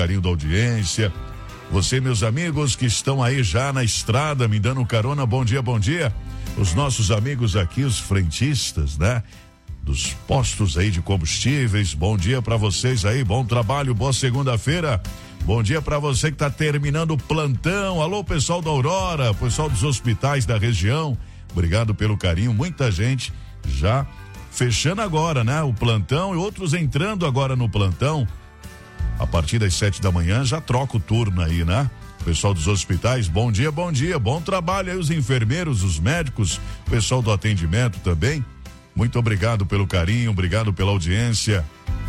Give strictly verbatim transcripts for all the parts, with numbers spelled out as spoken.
carinho da audiência. Você, meus amigos que estão aí já na estrada, me dando carona, bom dia, bom dia. Os nossos amigos aqui, os frentistas, né? Dos postos aí de combustíveis, bom dia pra vocês aí, bom trabalho, boa segunda-feira. Bom dia pra você que tá terminando o plantão. Alô, pessoal da Aurora, pessoal dos hospitais da região, obrigado pelo carinho, muita gente já fechando agora, né? O plantão e outros entrando agora no plantão. A partir das sete da manhã já troca o turno aí, né? Pessoal dos hospitais, bom dia, bom dia, bom trabalho aí, os enfermeiros, os médicos, pessoal do atendimento também. Muito obrigado pelo carinho, obrigado pela audiência.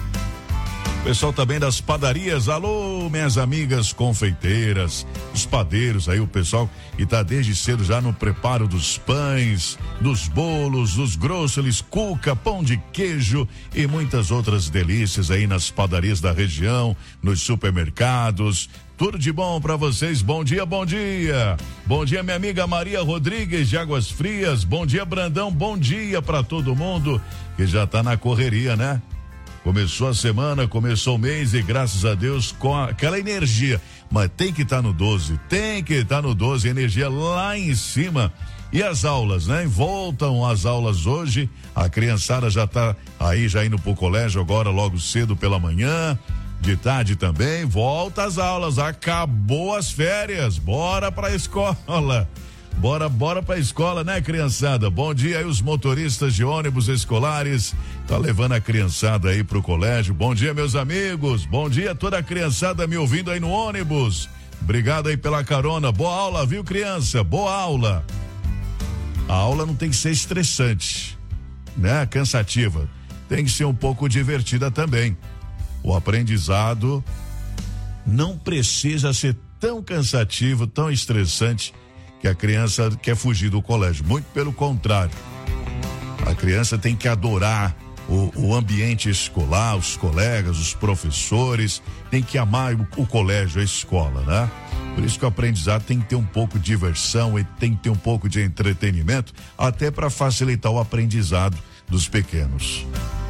Pessoal também das padarias, alô, minhas amigas confeiteiras, os padeiros aí, o pessoal que tá desde cedo já no preparo dos pães, dos bolos, dos grosselis, cuca, pão de queijo e muitas outras delícias aí nas padarias da região, nos supermercados. Tudo de bom pra vocês, bom dia, bom dia. Bom dia, minha amiga Maria Rodrigues de Águas Frias, bom dia, Brandão, bom dia pra todo mundo que já tá na correria, né? Começou a semana, começou o mês e graças a Deus com a, aquela energia, mas tem que estar tá no doze, tem que estar tá no doze, energia lá em cima. E as aulas, né? Voltam as aulas hoje, a criançada já tá aí, já indo pro colégio agora logo cedo pela manhã, de tarde também, volta as aulas, acabou as férias, bora pra escola. Bora, bora pra escola, né, criançada? Bom dia aí os motoristas de ônibus escolares, tá levando a criançada aí pro colégio. Bom dia, meus amigos, bom dia toda a criançada me ouvindo aí no ônibus. Obrigado aí pela carona, boa aula, viu, criança? Boa aula. A aula não tem que ser estressante, né, cansativa, tem que ser um pouco divertida também. O aprendizado não precisa ser tão cansativo, tão estressante, que a criança quer fugir do colégio, muito pelo contrário. A criança tem que adorar o, o ambiente escolar, os colegas, os professores, tem que amar o, o colégio, a escola, né? Por isso que o aprendizado tem que ter um pouco de diversão e tem que ter um pouco de entretenimento, até para facilitar o aprendizado dos pequenos.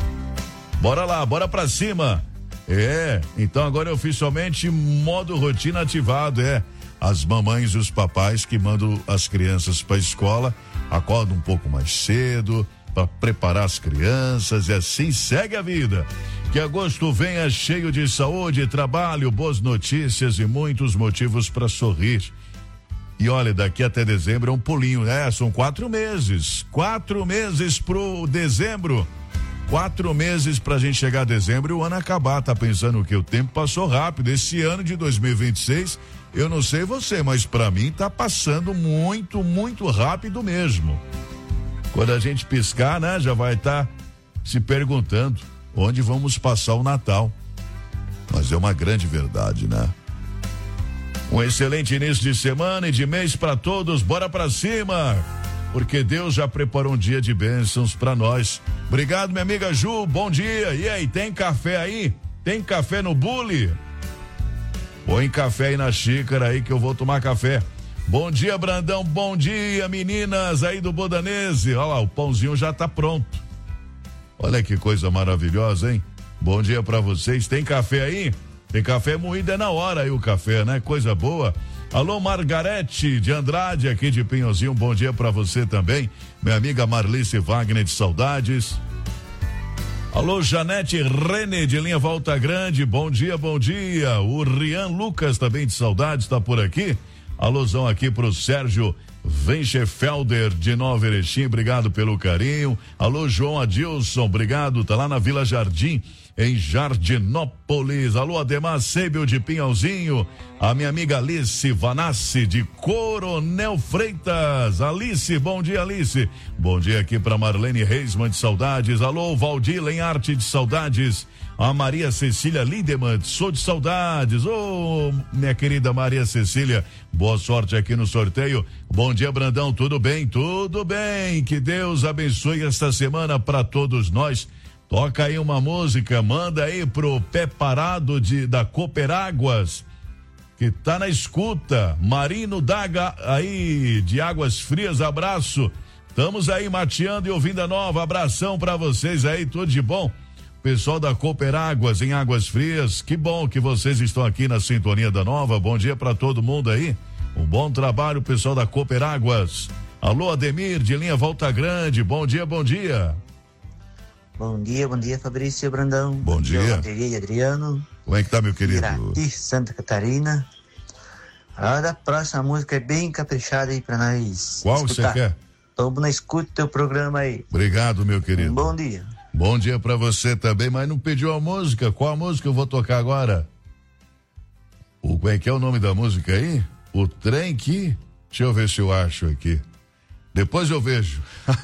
Bora lá, bora pra cima. É, então agora é oficialmente modo rotina ativado, é. As mamães e os papais que mandam as crianças para a escola acordam um pouco mais cedo para preparar as crianças e assim segue a vida. Que agosto venha cheio de saúde, trabalho, boas notícias e muitos motivos para sorrir. E olha, daqui até dezembro é um pulinho, né? São quatro meses, quatro meses pro dezembro. Quatro meses pra gente chegar a dezembro e o ano acabar. Tá pensando que o tempo passou rápido. Esse ano de dois mil e vinte e seis, eu não sei você, mas pra mim tá passando muito, muito rápido mesmo. Quando a gente piscar, né, já vai estar tá se perguntando onde vamos passar o Natal. Mas é uma grande verdade, né? Um excelente início de semana e de mês pra todos. Bora pra cima! Porque Deus já preparou um dia de bênçãos pra nós. Obrigado, minha amiga Ju, bom dia. E aí, tem café aí? Tem café no bule? Põe café aí na xícara aí que eu vou tomar café. Bom dia, Brandão, bom dia, meninas aí do Bodanese. Olha lá, o pãozinho já tá pronto. Olha que coisa maravilhosa, hein? Bom dia pra vocês. Tem café aí? Tem café moído, é na hora aí o café, né? Coisa boa. Alô, Margarete de Andrade, aqui de Pinhozinho, bom dia pra você também. Minha amiga Marlice Wagner de Saudades. Alô, Janete Rene de Linha Volta Grande, bom dia, bom dia. O Rian Lucas também de Saudades tá por aqui. Alôzão aqui pro Sérgio Venchefelder de Nova Erechim, obrigado pelo carinho. Alô, João Adilson, obrigado, tá lá na Vila Jardim, em Jardinópolis. Alô, Ademar Seibel de Pinhalzinho. A minha amiga Alice Vanassi de Coronel Freitas. Alice, bom dia, Alice. Bom dia aqui para Marlene Reisman de Saudades. Alô, Valdir Lenharte de Saudades. A Maria Cecília Lindemann, sou de Saudades. Ô, oh, minha querida Maria Cecília, boa sorte aqui no sorteio. Bom dia, Brandão, tudo bem? Tudo bem. Que Deus abençoe esta semana para todos nós. Toca aí uma música, manda aí pro Pé Parado de, da Cooperáguas, que tá na escuta. Marino Daga aí de Águas Frias, abraço. Estamos aí mateando e ouvindo a nova, abração pra vocês aí, tudo de bom. pessoal da Cooper Águas em Águas Frias, que bom que vocês estão aqui na sintonia da Nova. Bom dia para todo mundo aí. Um bom trabalho, pessoal da Cooper Águas. Alô, Ademir, de linha Volta Grande. Bom dia, bom dia. Bom dia, bom dia, Fabrício Brandão. Bom dia. Bom dia, Adriano. Como é que tá, meu querido? Irati, Santa Catarina. A hora da próxima música é bem caprichada aí pra nós. Qual escutar. Você quer? Tô na escuta do teu programa aí. Obrigado, meu querido. Um bom dia. Bom dia pra você também, mas não pediu a música. Qual a música eu vou tocar agora? O, como é que é o nome da música aí? O Trem Que... Deixa eu ver se eu acho aqui. Depois eu vejo.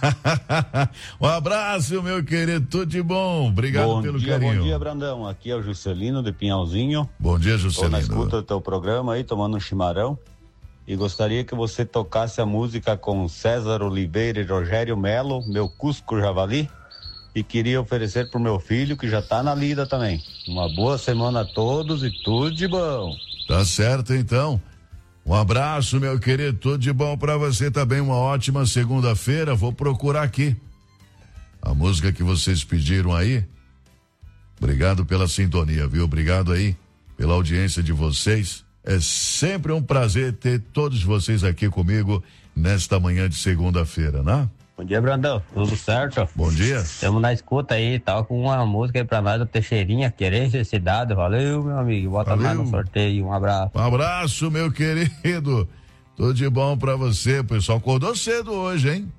Um abraço, meu querido, tudo de bom. Obrigado bom pelo dia, carinho. Bom dia, Brandão. Aqui é o Juscelino de Pinhalzinho. Bom dia, Juscelino. Tô na escuta do teu programa aí, tomando um chimarrão. E gostaria que você tocasse a música com César Oliveira e Rogério Melo, Meu Cusco Javali. E queria oferecer pro meu filho, que já tá na lida também. Uma boa semana a todos e tudo de bom. Tá certo, então. Um abraço, meu querido, tudo de bom pra você também, uma ótima segunda-feira. Vou procurar aqui a música que vocês pediram aí. Obrigado pela sintonia, viu? Obrigado aí pela audiência de vocês. É sempre um prazer ter todos vocês aqui comigo nesta manhã de segunda-feira, né? Bom dia, Brandão. Tudo certo? Bom dia. Estamos na escuta aí, tal, com uma música aí pra nós do Teixeirinha, Querência Cidade. Valeu, meu amigo. Bota mais no sorteio. Um abraço. Um abraço, meu querido. Tudo de bom pra você. O pessoal acordou cedo hoje, hein?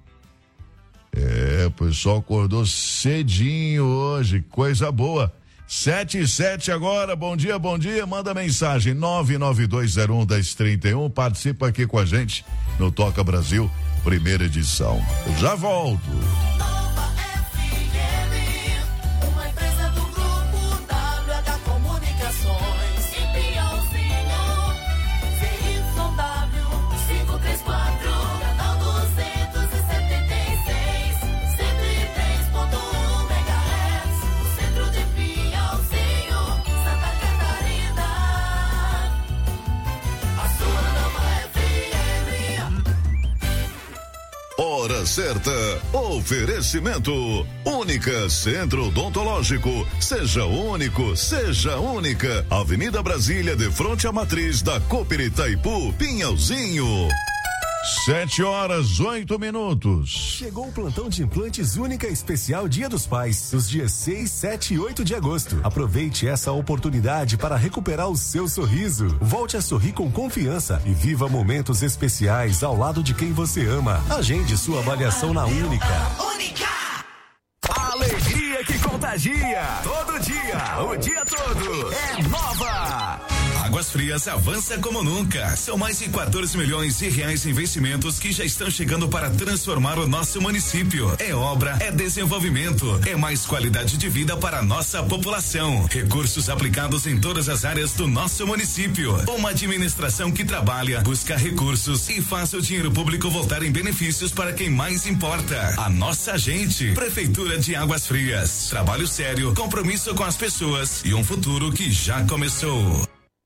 É, o pessoal acordou cedinho hoje. Coisa boa. Sete e sete agora. Bom dia, bom dia. Manda mensagem nove nove dois zero um, um zero três um. Participa aqui com a gente no Toca Brasil. Primeira edição. Eu já volto. Nova F M, uma empresa do grupo W H Comunicações. Em Pinhalzinho, C Y W quinhentos e trinta e quatro, canal duzentos e setenta e seis, cento e três ponto um megahertz, no centro de Pinhalzinho, Santa Catarina. A sua Nova F M. Hora certa. Oferecimento. Única Centro Odontológico. Seja único, seja única. Avenida Brasília, de frente à matriz da Cooper Itaipu, Pinhalzinho. Sete horas, oito minutos. Chegou o plantão de implantes Única Especial Dia dos Pais, nos dias seis, sete e oito de agosto. Aproveite essa oportunidade para recuperar o seu sorriso. Volte a sorrir com confiança e viva momentos especiais ao lado de quem você ama. Agende sua avaliação na Única. Única! Alegria que contagia. Todo dia, o dia todo. É Nova. Águas Frias avança como nunca. São mais de quatorze milhões de reais em investimentos que já estão chegando para transformar o nosso município. É obra, é desenvolvimento, é mais qualidade de vida para a nossa população. Recursos aplicados em todas as áreas do nosso município. Uma administração que trabalha, busca recursos e faz o dinheiro público voltar em benefícios para quem mais importa. A nossa gente. Prefeitura de Águas Frias. Trabalho sério, compromisso com as pessoas e um futuro que já começou.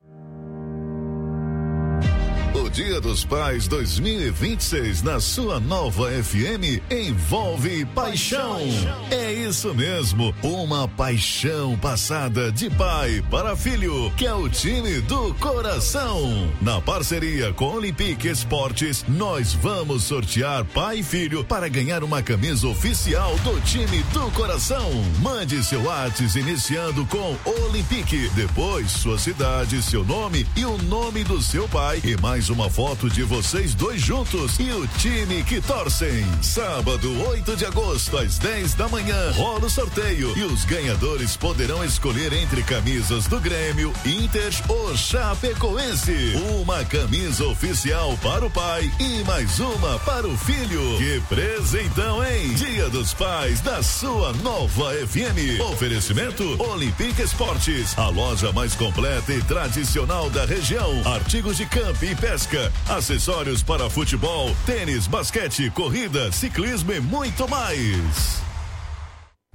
Dia dos Pais dois mil e vinte e seis na sua Nova F M envolve paixão. É isso mesmo, uma paixão passada de pai para filho, que é o time do coração. Na parceria com Olympique Esportes, nós vamos sortear pai e filho para ganhar uma camisa oficial do time do coração. Mande seu WhatsApp iniciando com Olympique, depois sua cidade, seu nome e o nome do seu pai e mais uma foto de vocês dois juntos e o time que torcem. Sábado, oito de agosto, às dez da manhã, rola o sorteio e os ganhadores poderão escolher entre camisas do Grêmio, Inter ou Chapecoense. Uma camisa oficial para o pai e mais uma para o filho. Que presentão, hein? Dia dos Pais da sua Nova F M. Oferecimento Olympique Esportes, a loja mais completa e tradicional da região. Artigos de campo e pesca, acessórios para futebol, tênis, basquete, corrida, ciclismo e muito mais.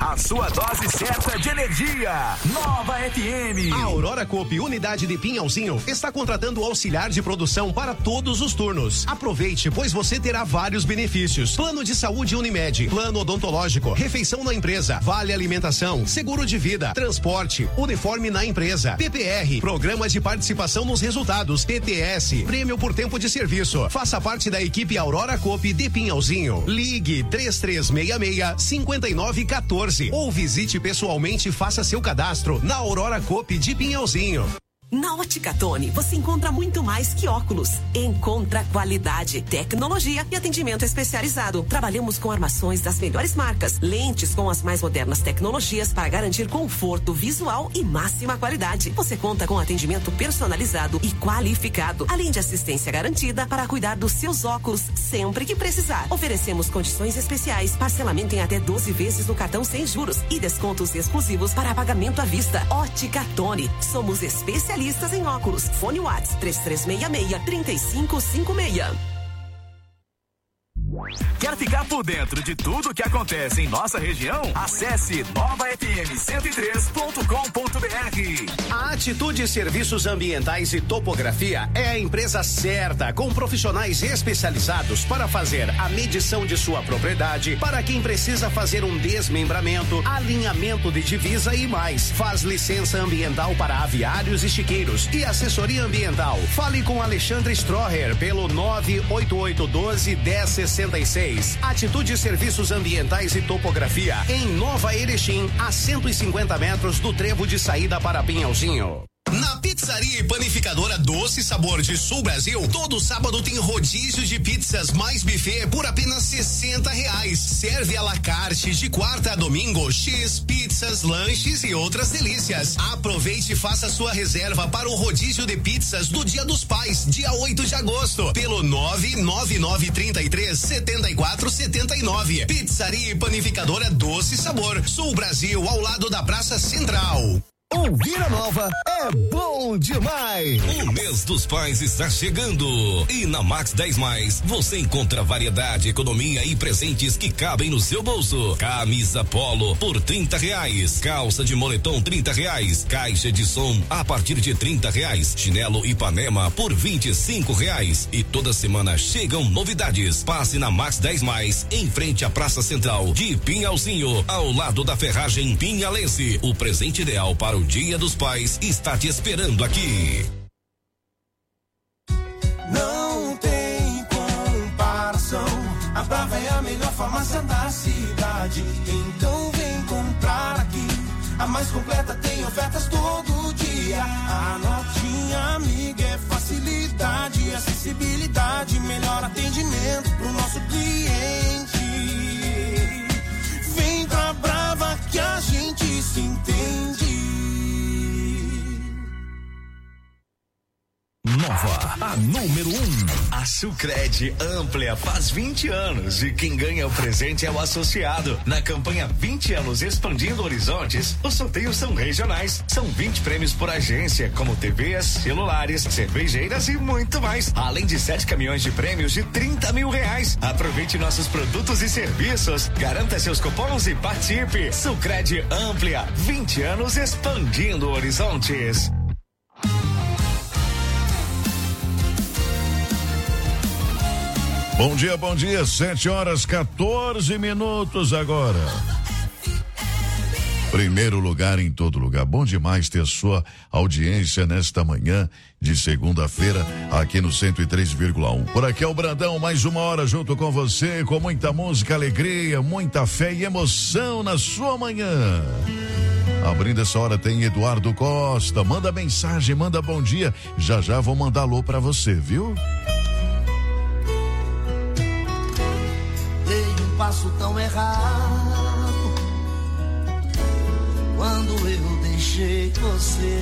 a sua dose certa de energia. Nova F M. A Aurora Coop, unidade de Pinhalzinho, está contratando auxiliar de produção para todos os turnos. Aproveite, pois você terá vários benefícios. Plano de saúde Unimed, plano odontológico, refeição na empresa, vale alimentação, seguro de vida, transporte, uniforme na empresa, P P R, programa de participação nos resultados, P T S, prêmio por tempo de serviço. Faça parte da equipe Aurora Coop de Pinhalzinho. Ligue três três seis seis, cinco nove um quatro ou visite pessoalmente e faça seu cadastro na Aurora Coop de Pinhalzinho. Na Ótica Tony, você encontra muito mais que óculos. Encontra qualidade, tecnologia e atendimento especializado. Trabalhamos com armações das melhores marcas, lentes com as mais modernas tecnologias para garantir conforto visual e máxima qualidade. Você conta com atendimento personalizado e qualificado, além de assistência garantida para cuidar dos seus óculos sempre que precisar. Oferecemos condições especiais, parcelamento em até doze vezes no cartão sem juros e descontos exclusivos para pagamento à vista. Ótica Tony, somos especialistas em óculos. Fone WhatsApp três três seis seis, três cinco cinco seis. Quer ficar por dentro de tudo que acontece em nossa região? Acesse nova f m cento e três ponto com ponto b r. A Atitude Serviços Ambientais e Topografia é a empresa certa, com profissionais especializados para fazer a medição de sua propriedade, para quem precisa fazer um desmembramento, alinhamento de divisa e mais. Faz licença ambiental para aviários e chiqueiros e assessoria ambiental. Fale com Alexandre Stroher pelo nove oito oito um dois, um zero seis seis. Atitude Serviços Ambientais e Topografia em Nova Erechim, a cento e cinquenta metros do trevo de saída para Pinhalzinho. Na Pizzaria e Panificadora Doce Sabor de Sul Brasil, todo sábado tem rodízio de pizzas mais buffet por apenas sessenta reais. Serve à la carte de quarta a domingo, X, pizzas, lanches e outras delícias. Aproveite e faça sua reserva para o rodízio de pizzas do Dia dos Pais, dia oito de agosto, pelo nove nove nove três três, sete quatro sete nove. Pizzaria e Panificadora Doce Sabor, Sul Brasil, ao lado da Praça Central. Ouvir a Nova é bom demais. O mês dos pais está chegando e na Max dez mais você encontra variedade, economia e presentes que cabem no seu bolso. Camisa polo por trinta reais, calça de moletom trinta reais, caixa de som a partir de trinta reais, chinelo Ipanema por vinte e cinco reais e toda semana chegam novidades. Passe na Max dez mais em frente à Praça Central de Pinhalzinho, ao lado da ferragem Pinhalense. O presente ideal para o Dia dos Pais está te esperando aqui. Não tem comparação, a Brava é a melhor farmácia da cidade. Então vem comprar aqui, a mais completa, tem ofertas todo dia. A notinha amiga é facilidade, acessibilidade, melhor atendimento pro nosso cliente. Vem pra Brava que a gente se entende. Nova, a número um. A Sucred Amplia faz vinte anos e quem ganha o presente é o associado. Na campanha vinte anos expandindo horizontes, os sorteios são regionais. São vinte prêmios por agência, como T Vs, celulares, cervejeiras e muito mais. Além de sete caminhões de prêmios de trinta mil reais. Aproveite nossos produtos e serviços. Garanta seus cupons e participe. Sucred Amplia, vinte anos expandindo horizontes. Bom dia, bom dia, sete horas quatorze minutos agora. Primeiro lugar em todo lugar. Bom demais ter sua audiência nesta manhã de segunda-feira aqui no cento e três vírgula um. Por aqui é o Brandão, mais uma hora junto com você, com muita música, alegria, muita fé e emoção na sua manhã. Abrindo essa hora tem Eduardo Costa. Manda mensagem, manda bom dia. Já já vou mandar alô pra você, viu? Passo tão errado quando eu deixei você.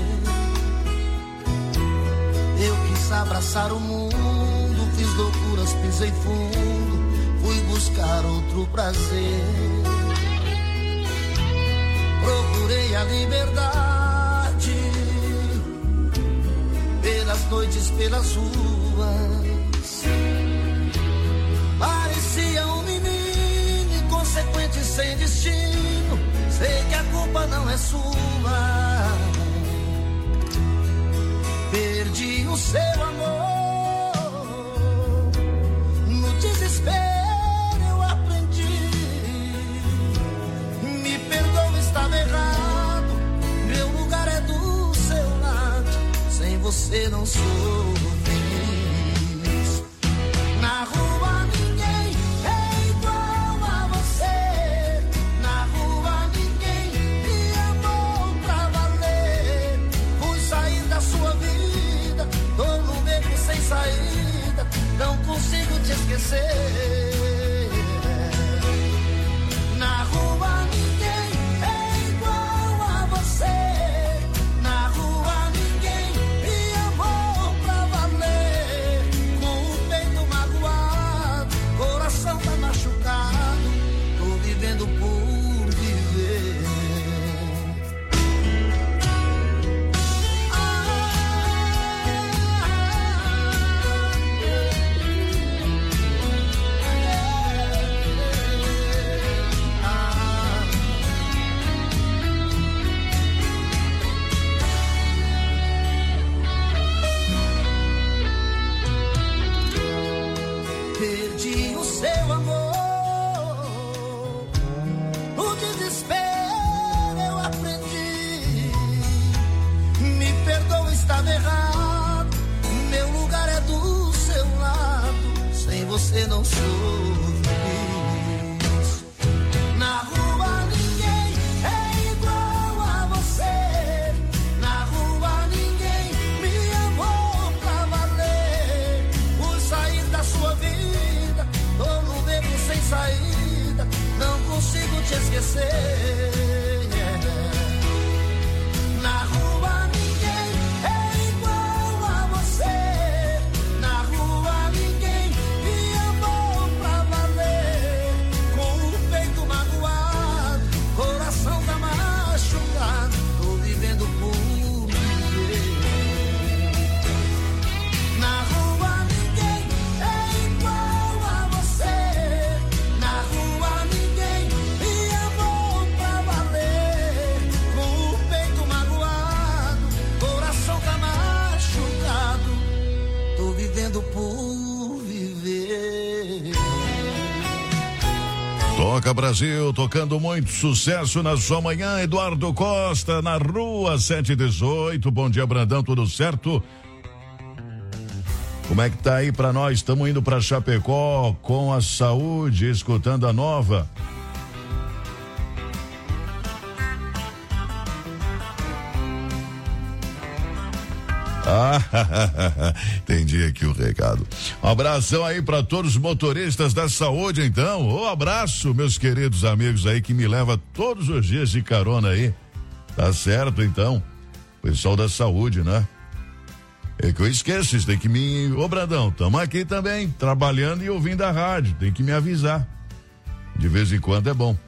Eu quis abraçar o mundo, fiz loucuras, pisei fundo, fui buscar outro prazer. Procurei a liberdade pelas noites, pelas ruas. Parecia um menino consequente, sem destino, sei que a culpa não é sua. Perdi o seu amor, no desespero eu aprendi. Me perdoa, estava errado, meu lugar é do seu lado, sem você não sou feliz. Na rua ninguém é igual a você, na rua ninguém me amou pra valer. Fui sair da sua vida, tô no beco sem saída, não consigo te esquecer. Na rua ninguém é igual a você, na rua ninguém me amou pra valer. Com o peito magoado, coração tá machucado, tô vivendo por viver. Perdi o seu amor, no desespero eu aprendi. Me perdoa, estava errado, meu lugar é do seu lado, sem você não sou feliz. Na rua ninguém é igual a você, na rua ninguém me amou pra valer. Por sair da sua vida, tô no beco sem saída, não consigo te esquecer. Na rua ninguém é igual a você, na rua ninguém me amou pra valer. Com o peito magoado, coração tá machucado, tô vivendo por viver. Na rua ninguém é igual a você, na rua ninguém me amou pra valer. Com o peito magoado, coração tá machucado, tô vivendo por viver. Toca Brasil, tocando muito sucesso na sua manhã. Eduardo Costa, na rua sete e dezoito. Bom dia, Brandão, tudo certo? Como é que tá aí pra nós? Estamos indo pra Chapecó com a saúde, escutando a nova. Ah, entendi aqui o recado. Um abração aí para todos os motoristas da saúde, então. Um abraço, meus queridos amigos aí que me leva todos os dias de carona aí. Tá certo, então. Pessoal da saúde, né? É que eu esqueço, vocês tem que me... Ô, Brandão, tamo aqui também, trabalhando e ouvindo a rádio. Tem que me avisar. De vez em quando é bom.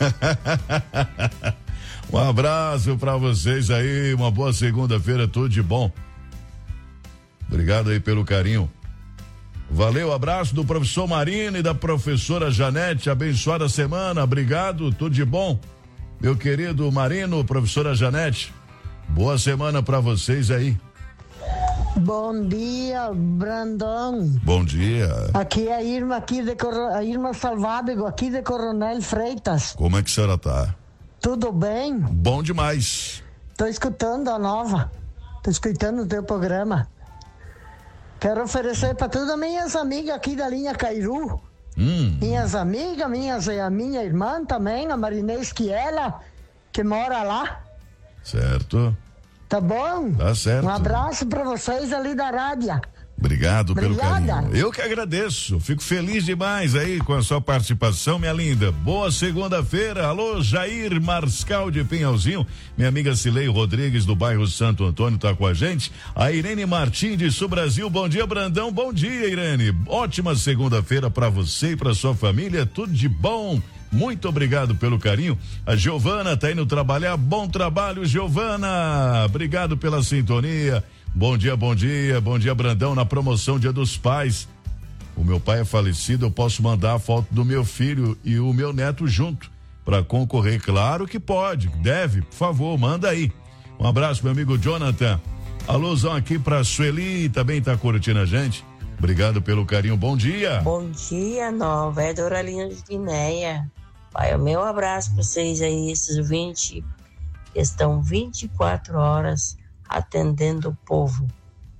Um abraço para vocês aí, uma boa segunda-feira, tudo de bom. Obrigado aí pelo carinho. Valeu, abraço do professor Marino e da professora Janete, abençoada semana, obrigado, tudo de bom. Meu querido Marino, professora Janete, boa semana para vocês aí. Bom dia, Brandão. Bom dia. Aqui é a Irma, aqui de Cor... a Irma Salvábigo, aqui de Coronel Freitas. Como é que a senhora tá? Tudo bem? Bom demais. Tô escutando a nova. Tô escutando o teu programa. Quero oferecer para todas as minhas amigas aqui da linha Cairu. Hum. Minhas amigas, minhas, a minha irmã também, a Marinês Quiela, que mora lá. Certo. Tá bom? Tá certo. Um abraço para vocês ali da rádio. Obrigado Obrigada. pelo carinho. Eu que agradeço. Fico feliz demais aí com a sua participação, minha linda. Boa segunda-feira. Alô, Jair Marscal de Pinhalzinho. Minha amiga Cilei Rodrigues do bairro Santo Antônio tá com a gente. A Irene Martins de Sul Brasil. Bom dia, Brandão. Bom dia, Irene. Ótima segunda-feira para você e para sua família. Tudo de bom. Muito obrigado pelo carinho. A Giovana tá indo trabalhar. Bom trabalho, Giovana. Obrigado pela sintonia. Bom dia, bom dia, bom dia, Brandão, na promoção Dia dos Pais. O meu pai é falecido, eu posso mandar a foto do meu filho e o meu neto junto. para concorrer. Claro que pode, deve, por favor, manda aí. Um abraço, meu amigo Jonathan. Alôzão aqui pra Sueli, também tá curtindo a gente. Obrigado pelo carinho, bom dia. Bom dia, Nova, é Doralinha de Guinéia. Pai, o meu abraço pra vocês aí, esses vinte que estão vinte e quatro horas atendendo o povo.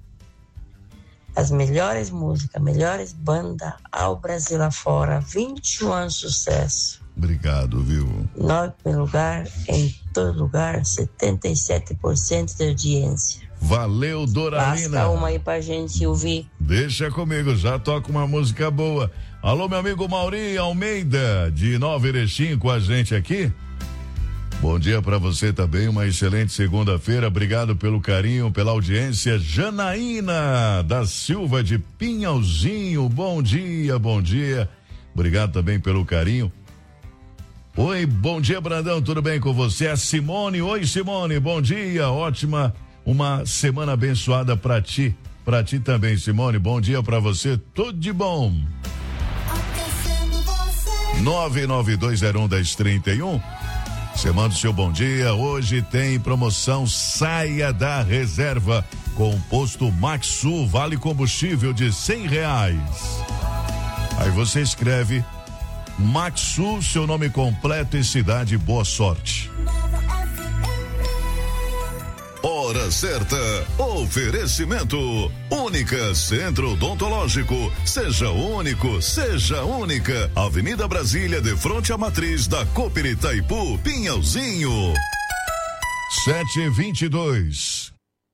As melhores músicas, melhores bandas ao Brasil afora, vinte e um anos de sucesso. Obrigado, viu? Nove primeiro lugar, em todo lugar, setenta e sete por cento de audiência. Valeu, Doralina. Basta uma aí pra gente ouvir. Deixa comigo, já toca uma música boa. Alô, meu amigo Mauri Almeida, de Nova Erechim, com a gente aqui. Bom dia pra você também, uma excelente segunda-feira. Obrigado pelo carinho, pela audiência. Janaína da Silva de Pinhalzinho, bom dia, bom dia. Obrigado também pelo carinho. Oi, bom dia, Brandão, tudo bem com você? A Simone, oi Simone, bom dia, ótima, uma semana abençoada pra ti, pra ti também, Simone, bom dia pra você, tudo de bom. nove nove dois zero um, um zero três um, você manda o seu bom dia. Hoje tem promoção Saia da Reserva com posto Maxu, vale combustível de cem reais. Aí você escreve Maxu, seu nome completo e cidade, boa sorte. Hora certa, oferecimento Única Centro Odontológico, seja único, seja única, Avenida Brasília, de frente à matriz da Cooper Itaipu, Pinhalzinho. sete e vinte e dois.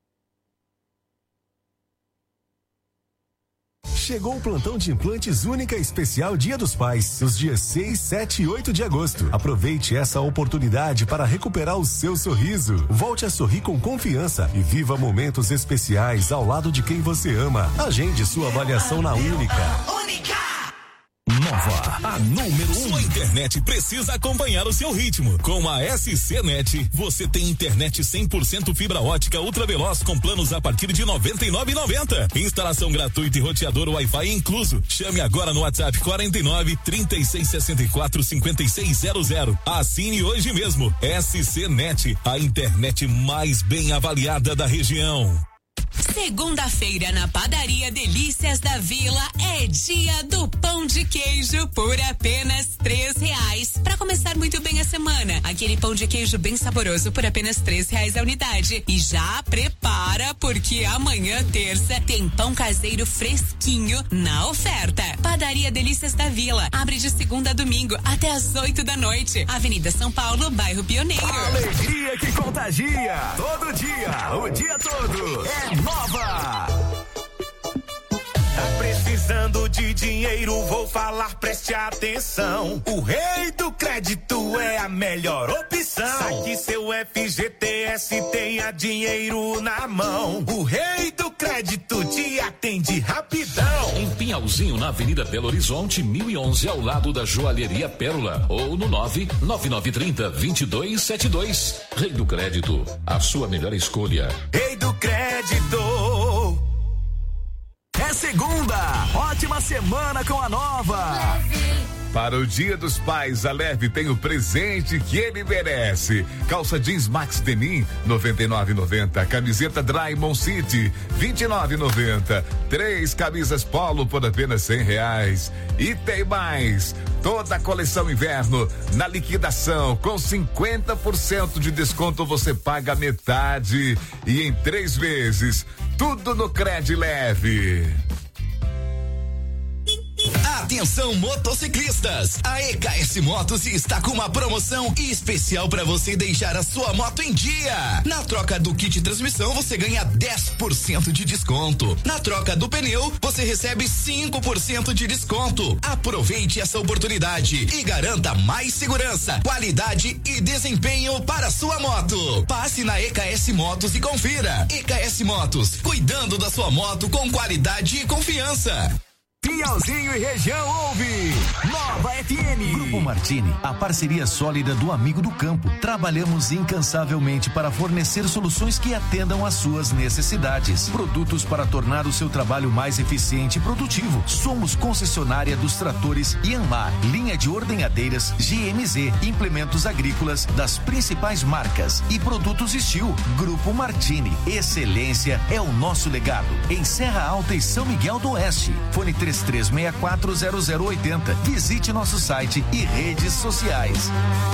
Chegou o plantão de implantes Única Especial Dia dos Pais, nos dias seis, sete e oito de agosto. Aproveite essa oportunidade para recuperar o seu sorriso. Volte a sorrir com confiança e viva momentos especiais ao lado de quem você ama. Agende sua avaliação na Única. Única! Nova, a número um. Sua internet precisa acompanhar o seu ritmo. Com a S C Net, você tem internet cem por cento fibra ótica ultra veloz com planos a partir de noventa e nove reais e noventa centavos. Instalação gratuita e roteador Wi-Fi incluso. Chame agora no WhatsApp quarenta e nove, trinta e seis, sessenta e quatro, cinquenta e seis zero zero. Assine hoje mesmo. S C Net, a internet mais bem avaliada da região. Segunda-feira na Padaria Delícias da Vila é dia do pão de queijo por apenas três reais. Para começar muito bem a semana, aquele pão de queijo bem saboroso por apenas três reais a unidade. E já prepara porque amanhã terça tem pão caseiro fresquinho na oferta. Padaria Delícias da Vila abre de segunda a domingo até às oito da noite. Avenida São Paulo, bairro Pioneiro. Alegria que contagia todo dia, o dia todo. É Nova. Tá precisando de dinheiro, vou falar, preste atenção. O rei do crédito é a melhor opção. Saque seu F G T S, tenha dinheiro na mão. O rei do crédito te atende rapidão. Em Pinhalzinho, na Avenida Belo Horizonte, mil e onze, ao lado da Joalheria Pérola. Ou no nove nove nove trinta, vinte e dois setenta e dois. Rei do Crédito, a sua melhor escolha. Rei do Crédito. É segunda, ótima semana com a Nova. Para o Dia dos Pais, a Leve tem o presente que ele merece. Calça jeans Max Denim, noventa e nove reais e noventa centavos. Camiseta Diamond City, vinte e nove reais e noventa centavos. Três camisas Polo por apenas cem reais. E tem mais, toda a coleção inverno na liquidação com cinquenta por cento de desconto, você paga metade e em três vezes. Tudo no Cred Leve. Atenção motociclistas, a E K S Motos está com uma promoção especial para você deixar a sua moto em dia. Na troca do kit transmissão você ganha dez por cento de desconto. Na troca do pneu você recebe cinco por cento de desconto. Aproveite essa oportunidade e garanta mais segurança, qualidade e desempenho para a sua moto. Passe na E K S Motos e confira. E K S Motos, cuidando da sua moto com qualidade e confiança. Pinhalzinho e região ouve Nova F M. Grupo Martini, a parceria sólida do amigo do campo. Trabalhamos incansavelmente para fornecer soluções que atendam às suas necessidades. Produtos para tornar o seu trabalho mais eficiente e produtivo. Somos concessionária dos tratores Yanmar, linha de ordenhadeiras G M Z, implementos agrícolas das principais marcas e produtos Steel. Grupo Martini, excelência é o nosso legado. Em Serra Alta e São Miguel do Oeste. Fone três três seis quatro zero zero oito zero. Visite nosso site e redes sociais.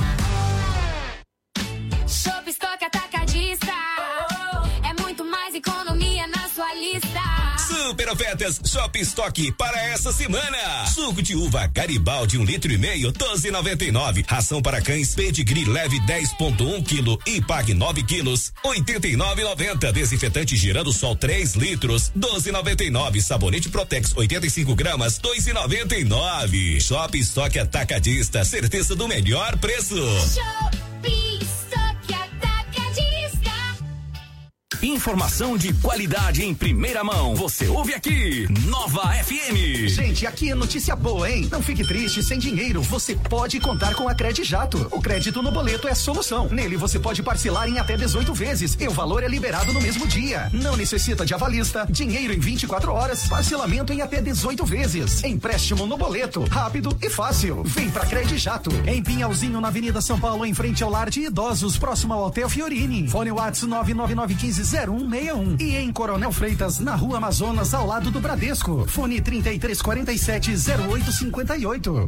Shop Stock Atacadista. É muito mais economia na sua lista. Super ofertas Shop Stock para essa semana. Suco de uva Garibaldi um litro e meio, doze e noventa e nove. Ração para cães Pedigree leve dez ponto um quilo e pague nove quilos, oitenta e nove e noventa. Desinfetante Girando Sol três litros, doze e noventa e nove. Sabonete Protex oitenta e cinco gramas, dois e noventa e nove. Shop Stock Atacadista, certeza do melhor preço. Shop Stock Atacadista. Informação de qualidade em primeira mão. Você ouve aqui, Nova F M. Gente, aqui é notícia boa, hein? Não fique triste sem dinheiro. Você pode contar com a Credijato. O crédito no boleto é a solução. Nele você pode parcelar em até dezoito vezes e o valor é liberado no mesmo dia. Não necessita de avalista, dinheiro em vinte e quatro horas, parcelamento em até dezoito vezes. Empréstimo no boleto, rápido e fácil. Vem pra Credijato. Em Pinhalzinho, na Avenida São Paulo, em frente ao Lar de Idosos, próximo ao Hotel Fiorini. Fone WhatsApp nove nove nove um cinco zero um seis um. E em Coronel Freitas, na Rua Amazonas, ao lado do Bradesco. Fone trinta e três quarenta e sete zero oito cinquenta e oito.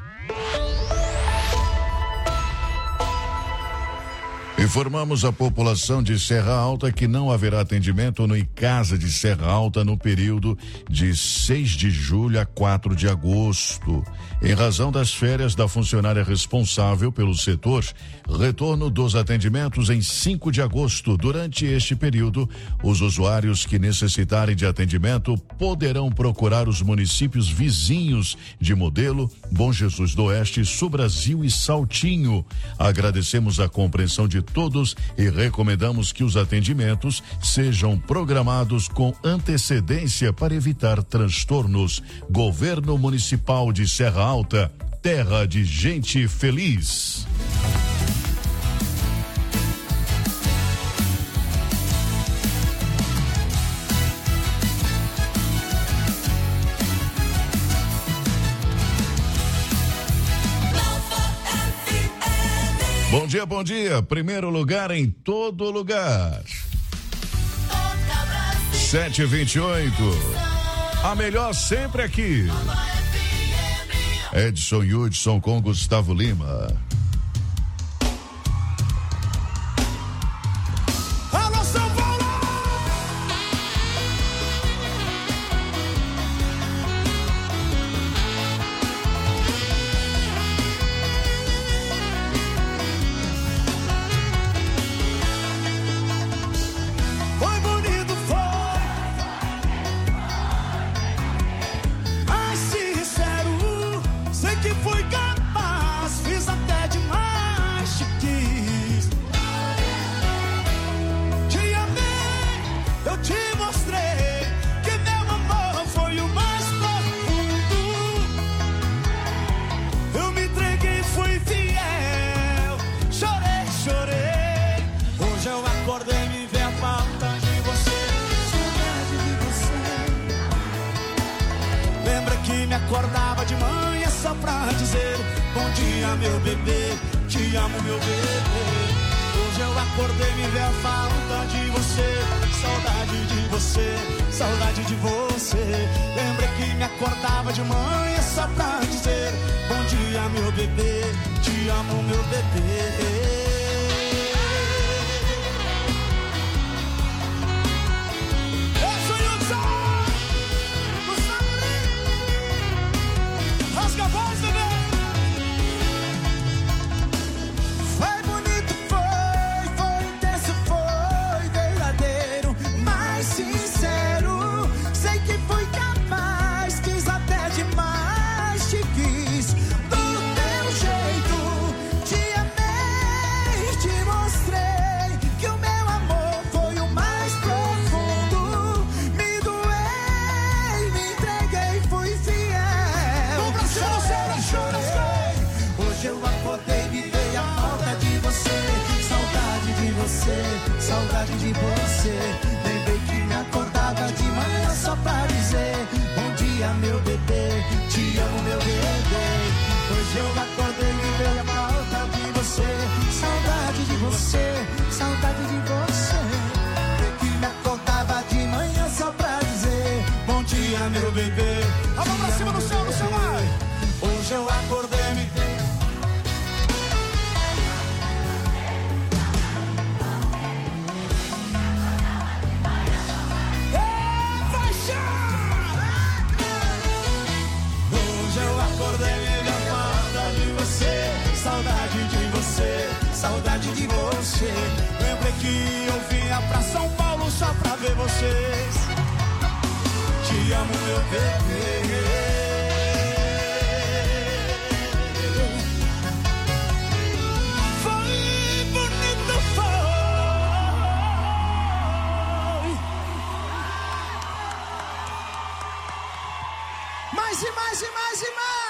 Informamos a população de Serra Alta que não haverá atendimento no ICASA de Serra Alta no período de seis de julho a quatro de agosto. Em razão das férias da funcionária responsável pelo setor, retorno dos atendimentos em cinco de agosto. Durante este período, os usuários que necessitarem de atendimento poderão procurar os municípios vizinhos de Modelo, Bom Jesus do Oeste, Sul Brasil e Saltinho. Agradecemos a compreensão de todos e recomendamos que os atendimentos sejam programados com antecedência para evitar transtornos. Governo Municipal de Serra Alta, terra de gente feliz. Bom dia, bom dia. Primeiro lugar em todo lugar. sete e vinte e oito. A melhor sempre aqui. Edson Hudson com Gustavo Lima. Alô, São Paulo! Foi bonito, foi. Ai, sincero, sei que fui capaz, fiz até demais, te quis. Te amei, eu te mostrei que meu amor foi o mais profundo. Eu me entreguei, fui fiel, chorei, chorei. Hoje eu acordei e me vi a falta de você, saudade de você. Lembra que me acordava de manhã só pra dizer bom dia, meu bebê, te amo, meu bebê. Hoje eu acordei e me vi a falta de você, saudade de você, saudade de você. Lembra que me acordava de manhã só pra dizer bom dia, meu bebê, te amo, meu bebê. Rasga a voz, bebê. Foi bonito, foi, foi intenso, foi verdadeiro, mas sincero. Sei que fui capaz, quis até demais, te quis do teu jeito, te amei. você, saudade de você. Que me acordava de manhã só pra dizer bom dia, meu bebê. A mão pra cima do céu, do céu, vai. Hoje eu acordei, me saudade de você. Lembrei que eu vinha pra São Paulo só pra ver vocês. Te amo, meu bebê. Foi bonito, foi. Mais e mais e mais e mais.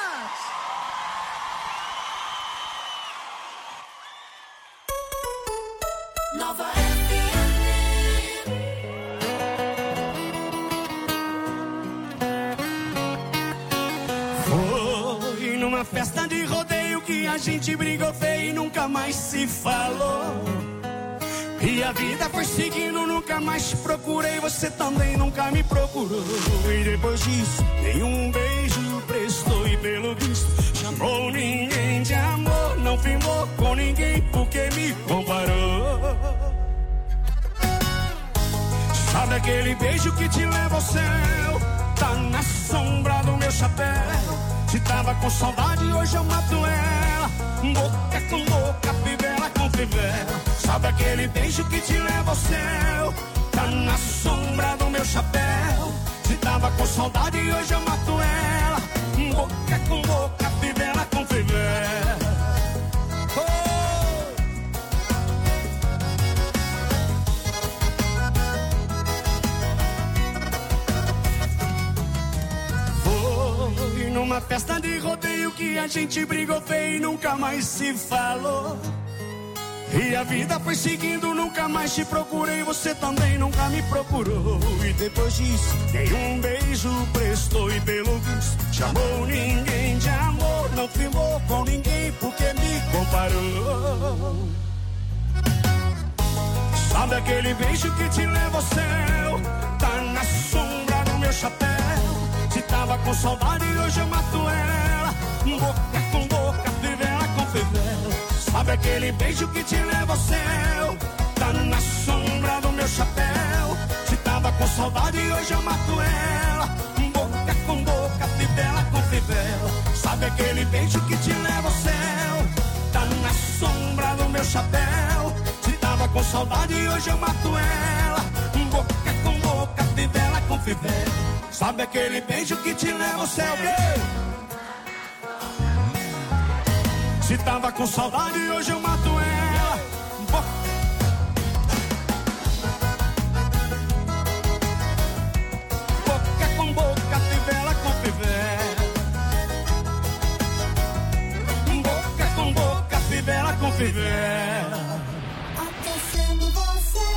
Nova F M. Foi numa festa de rodeio que a gente brigou feio e nunca mais se falou. E a vida foi seguindo, nunca mais te procurei, você também nunca me procurou. E depois disso, nenhum beijo prestou e pelo visto chamou ninguém de amor. Não firmou com ninguém porque me comparou. Sabe aquele beijo que te leva ao céu? Tá na sombra do meu chapéu. Se tava com saudade, hoje eu mato ela. Boca com boca, fivela com fivela. Sabe aquele beijo que te leva ao céu? Tá na sombra do meu chapéu. Se tava com saudade, hoje eu mato ela. Boca com boca, fivela com fivela. Foi numa festa de rodeio que a gente brigou feio e nunca mais se falou. E a vida foi seguindo, nunca mais te procurei, você também nunca me procurou. E depois disso, nenhum beijo prestou e pelo visto chamou ninguém de amor. Não firmou com ninguém porque me comparou. Sabe aquele beijo que te leva ao céu? Tá na sombra do meu chapéu. Se tava com saudade, hoje eu mato ela. Boca com boca, fivela com fivela. Sabe aquele beijo que te leva ao céu? Tá na sombra do meu chapéu. Se tava com saudade, hoje eu mato ela. Boca com boca, fivela com fivela. Sabe aquele beijo que te leva ao céu? Tá na sombra do meu chapéu. Se tava com saudade, hoje eu mato ela. Boca com boca, fivela com fivela. Sabe aquele beijo que te leva ao céu? Se tava com saudade, hoje eu mato ela. Boca com boca, fivela com fivela. Boca com boca, fivela com fivela. Aquecendo você.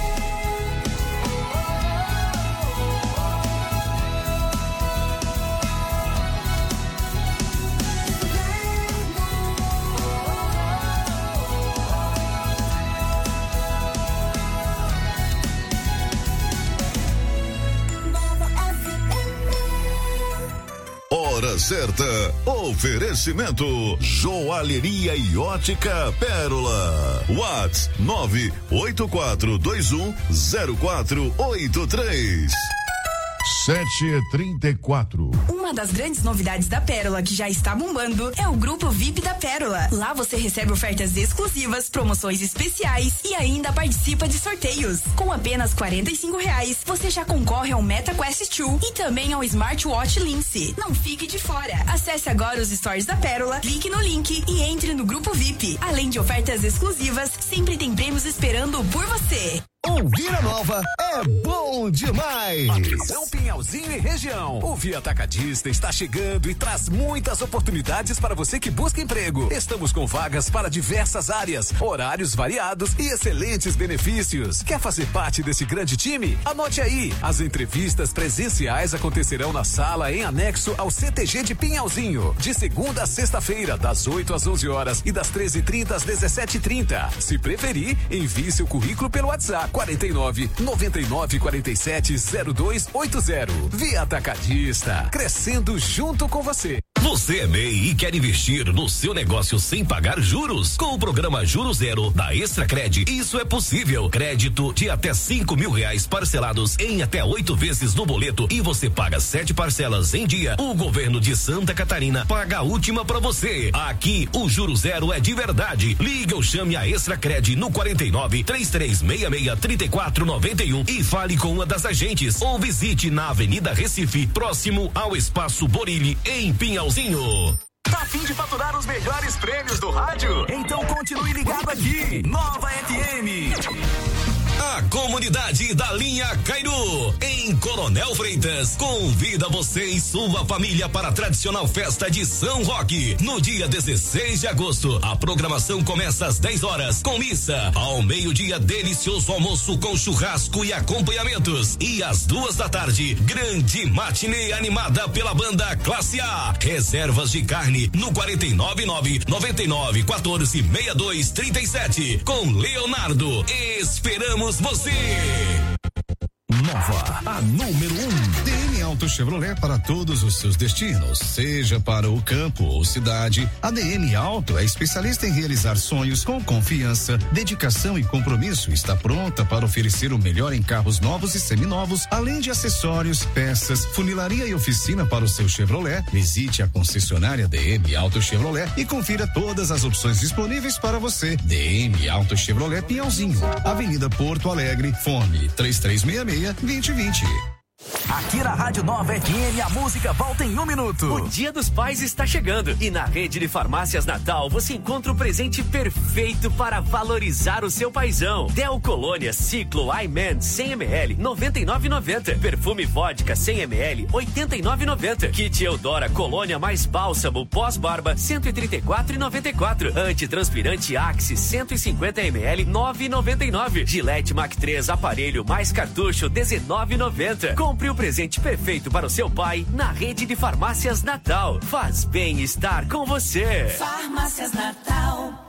Hora certa. Oferecimento Joalheria e Ótica Pérola. Whats nove oito quatro dois um zero quatro oito três. sete e trinta e quatro. Uma das grandes novidades da Pérola que já está bombando é o grupo V I P da Pérola. Lá você recebe ofertas exclusivas, promoções especiais e ainda participa de sorteios. Com apenas quarenta e cinco reais, você já concorre ao MetaQuest dois e também ao Smartwatch Lince. Não fique de fora. Acesse agora os stories da Pérola, clique no link e entre no grupo V I P. Além de ofertas exclusivas, sempre tem prêmios esperando por você. Ouvir a Nova é bom demais. Atenção Pinhalzinho e região. O Via Atacadista Paulista está chegando e traz muitas oportunidades para você que busca emprego. Estamos com vagas para diversas áreas, horários variados e excelentes benefícios. Quer fazer parte desse grande time? Anote aí. As entrevistas presenciais acontecerão na sala em anexo ao C T G de Pinhalzinho, de segunda a sexta-feira, das oito às onze horas e das treze e trinta às dezessete e trinta. Se preferir, envie seu currículo pelo WhatsApp quarenta e nove, noventa e nove, quarenta e sete, zero dois oito zero. Via Atacadista, crescendo junto com você. Você é M E I e quer investir no seu negócio sem pagar juros? Com o programa Juro Zero da Extracred, isso é possível. Crédito de até cinco mil reais parcelados em até oito vezes no boleto e você paga sete parcelas em dia. O governo de Santa Catarina paga a última pra você. Aqui o Juro Zero é de verdade. Liga ou chame a Extracred no quarenta e nove, trinta e três sessenta e seis, trinta e quatro noventa e um e fale com uma das agentes ou visite na Avenida Recife, próximo ao Espaço Borilli, em Pinhalzinho. Tá a fim de faturar os melhores prêmios do rádio? Então continue ligado aqui. Nova F M. A comunidade da linha Cairu, em Coronel Freitas, convida você e sua família para a tradicional festa de São Roque. No dia dezesseis de agosto, a programação começa às dez horas, com missa. Ao meio-dia, delicioso almoço com churrasco e acompanhamentos. E às duas da tarde, grande matinê animada pela banda Classe A. Reservas de carne no quarenta e nove nove, noventa e nove, quatorze, sessenta e dois, trinta e sete. Com Leonardo. Esperamos você! Nova, a número um. D M Auto Chevrolet para todos os seus destinos, seja para o campo ou cidade. A D M Auto é especialista em realizar sonhos com confiança, dedicação e compromisso. Está pronta para oferecer o melhor em carros novos e seminovos, além de acessórios, peças, funilaria e oficina para o seu Chevrolet. Visite a concessionária D M Auto Chevrolet e confira todas as opções disponíveis para você. D M Auto Chevrolet Pinhalzinho, Avenida Porto Alegre, fone três três seis seis vinte vinte. Aqui na Rádio Nova F M, a música volta em um minuto. O Dia dos Pais está chegando e na rede de farmácias Natal você encontra o presente perfeito para valorizar o seu paizão. Del Colônia Ciclo I-Man cem mililitros, noventa e nove reais e noventa centavos. Perfume Vodka cem mililitros, oitenta e nove reais e noventa centavos. Kit Eudora Colônia mais Bálsamo pós-barba, cento e trinta e quatro reais e noventa e quatro centavos. Antitranspirante Axe cento e cinquenta mililitros, nove reais e noventa e nove centavos. Gillette Mac três aparelho mais cartucho, dezenove reais e noventa centavos. Compre o presente perfeito para o seu pai na rede de farmácias Natal. Faz bem estar com você. Farmácias Natal.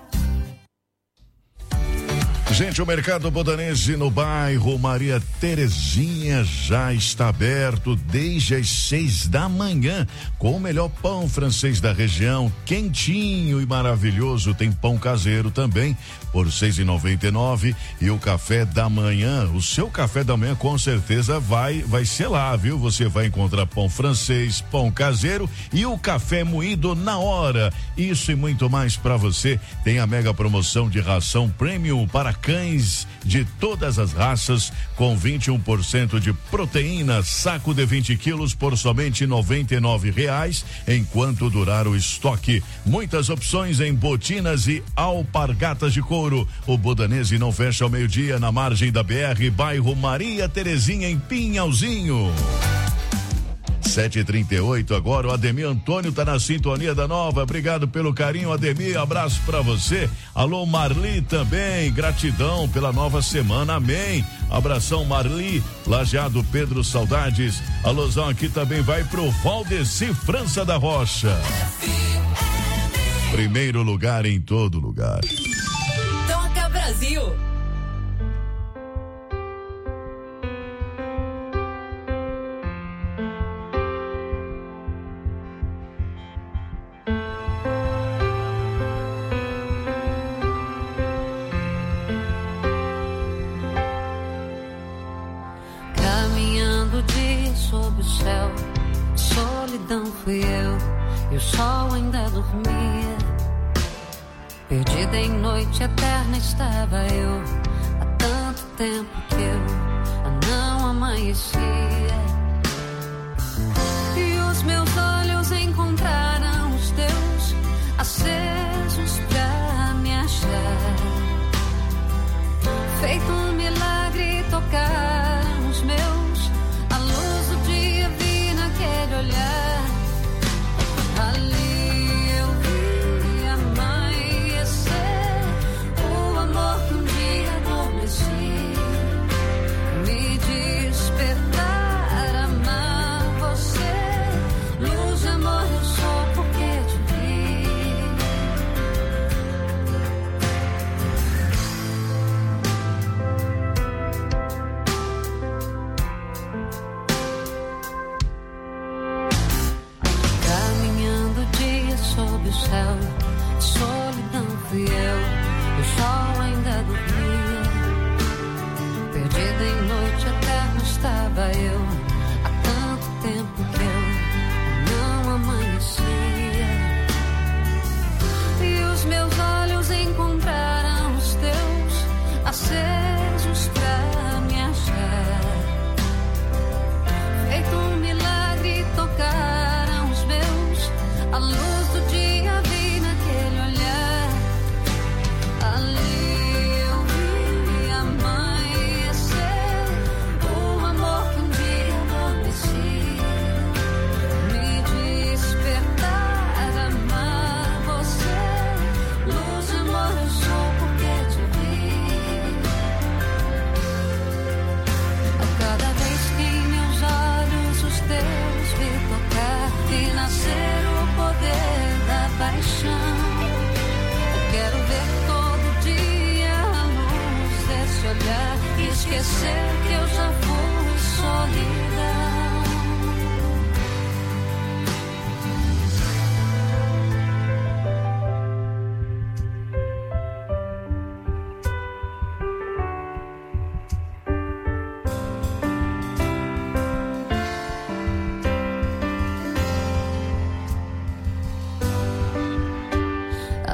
Gente, o Mercado Bodanese no bairro Maria Terezinha já está aberto desde as seis da manhã, com o melhor pão francês da região, quentinho e maravilhoso. Tem pão caseiro também por seis e noventa e nove e o café da manhã, o seu café da manhã com certeza vai vai ser lá, viu? Você vai encontrar pão francês, pão caseiro e o café moído na hora. Isso e muito mais para você. Tem a mega promoção de ração premium para cães de todas as raças com vinte e um por cento de proteína, saco de vinte quilos por somente noventa e nove reais, enquanto durar o estoque. Muitas opções em botinas e alpargatas de couro. O Bodanese não fecha ao meio-dia na margem da B R, bairro Maria Terezinha, em Pinhalzinho. sete e trinta e oito agora, o Ademir Antônio tá na sintonia da Nova. Obrigado pelo carinho, Ademir, abraço pra você. Alô, Marli também, gratidão pela nova semana, amém. Abração, Marli, Lajeado Pedro, saudades. Alôzão aqui também vai pro Valdeci França da Rocha. Primeiro lugar em todo lugar. Toca Brasil. Sob o céu, solidão fui eu, e o sol ainda dormia. Perdida em noite eterna estava eu, há tanto tempo que eu não amanhecia. E os meus olhos encontraram os teus, acesos pra me achar. Feito um milagre tocar os meus, olhar,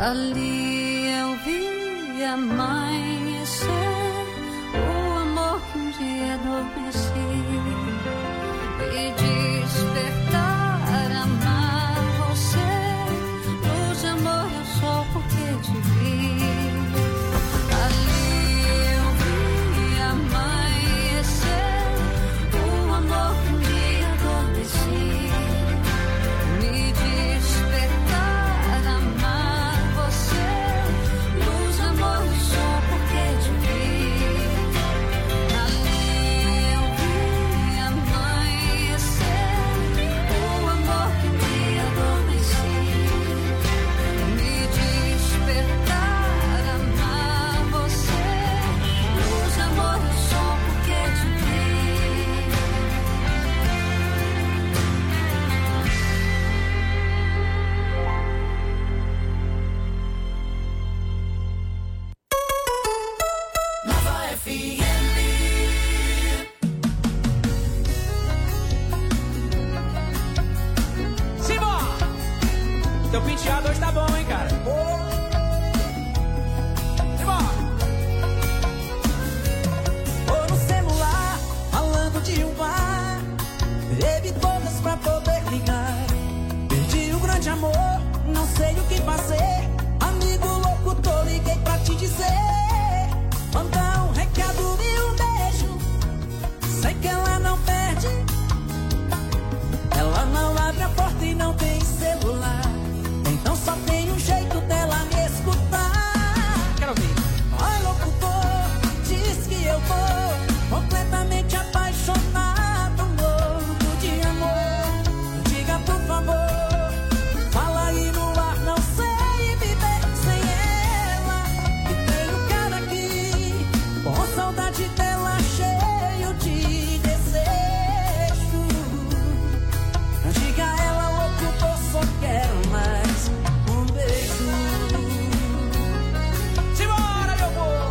Ali eu vi amanhecer o amor que um dia adormeci e despertar, amar você. Luz de amor eu sou porque te vi. Ali eu vi amanhecer o amor que um dia adormeci. Me despertar, amar você. Luz de amor eu sou porque te vi. Ali eu vi amanhecer o amor que um dia adormeci. Me despertar, amar você. Luz de amor eu sou porque te vi. Nova F M. Simbora! Teu penteado hoje tá bom, hein, cara? Simbora! Tô no celular, falando de um bar. Teve todas pra poder ligar. Perdi o grande amor, não sei o que fazer. Amigo louco, tô liguei pra te dizer. Mandar um recado e um beijo. Sei que ela não perde. Ela não abre a porta e não tem celular. Então só tem um jeito dela me escutar. Quero ouvir. Oi, locutor, diz que eu tô completamente apaixonado, louco de amor. Diga por favor, fala aí no ar, não sei viver sem ela. E tem um cara aqui, com saudade dela, cheio de desejo. Diga a ela, locutor, só quero mais um beijo. Simbora, meu povo!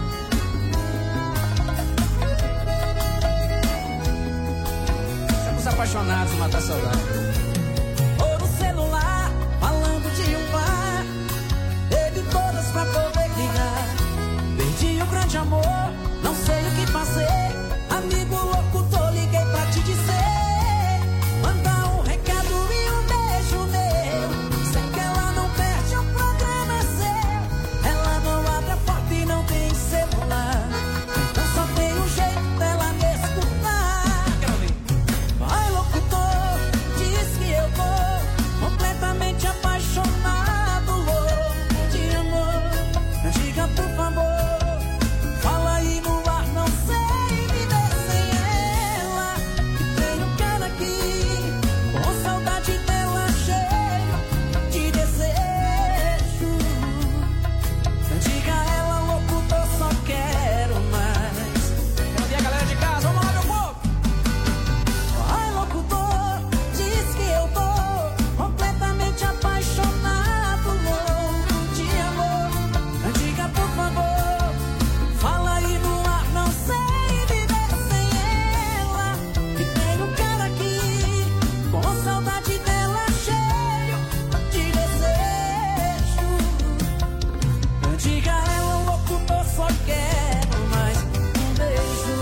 Estamos apaixonados, matar a saudade. Ou no celular, falando de um bar. Teve todas pra poder ligar. Perdi o grande amor, não sei o que fazer. Amigo louco, tô liguei pra te dizer. Mandar um recado e um beijo meu. Sei que ela não perde, o programa é seu. Ela não abre a porta e não tem celular. Então só tem um jeito dela me escutar. Vai, locutor, diz que eu tô completamente apaixonado, louco de amor. Diga por favor, fala aí no ar, não sei viver sem ela. E tem um cara aqui, com saudade dela, cheio de desejo. Diga a ela, locutor, só quero mais. Quero ouvir a galera de casa. Vamos lá, meu povo! Ai, locutor, diz que eu tô completamente apaixonado, louco de amor. Diga por favor, fala aí no ar, não sei viver sem ela. E tem um cara aqui, com saudade dela, cheio de desejo. Diga a ela, locutor, só quero mais um beijo.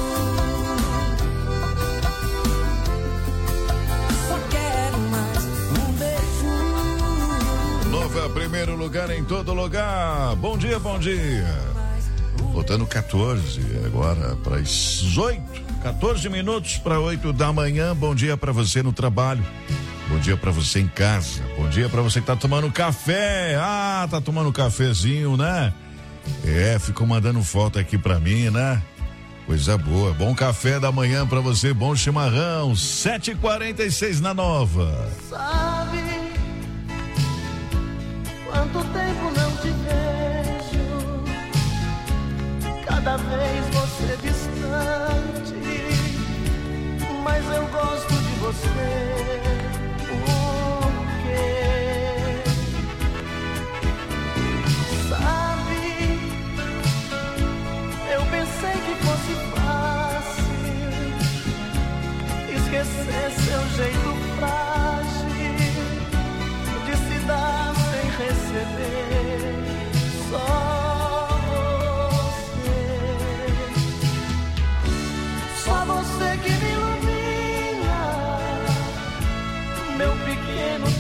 Só quero mais um beijo. Nova primeiro lugar em todo lugar. Bom dia, bom dia. Botando quatorze agora para as oito. quatorze minutos para oito da manhã. Bom dia para você no trabalho. Bom dia para você em casa. Bom dia para você que tá tomando café. Ah, tá tomando um cafezinho, né? É, ficou mandando foto aqui para mim, né? Coisa boa. Bom café da manhã para você, bom chimarrão. sete e quarenta e seis na Nova. Sabe quanto tempo não te vejo? Cada vez você distante, mas eu gosto de você. Por quê? Sabe, eu pensei que fosse fácil esquecer seu jeito frágil de se dar sem receber.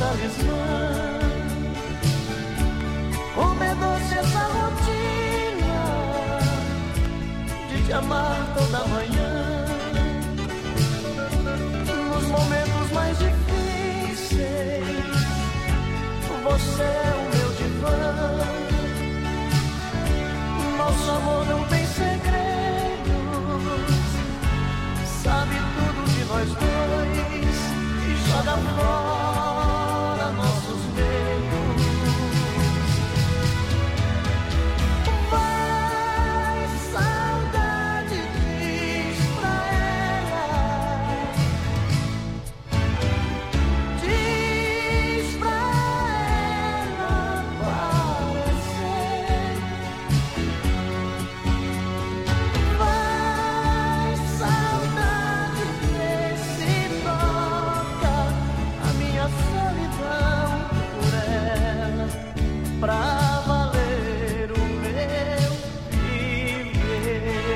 talismã. Como é doce essa rotina de te amar toda manhã. Nos momentos mais difíceis, você é o meu divã. Nosso amor não tem segredos, sabe tudo de nós dois e joga fora nossos medos. Vai, saudade, diz pra ela, diz pra ela aparecer. Vai, saudade, vê se toca a minha solidão por ela, pra valer o meu viver.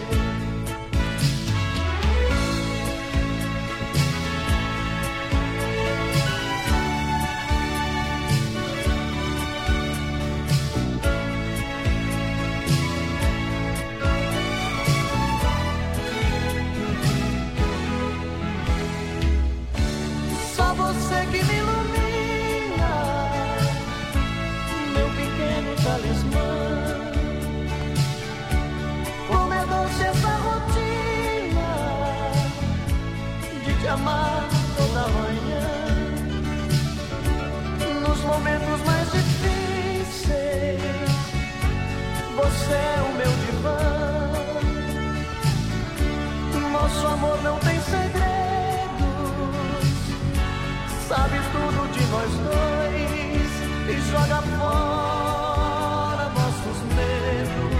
Só você que me ilumina, meu pequeno talismã. Como é doce essa rotina de te amar toda manhã. Nos momentos mais difíceis, você é o meu divã. Nosso amor não tem segredos, sabes tudo de nós dois e joga fora nossos medos.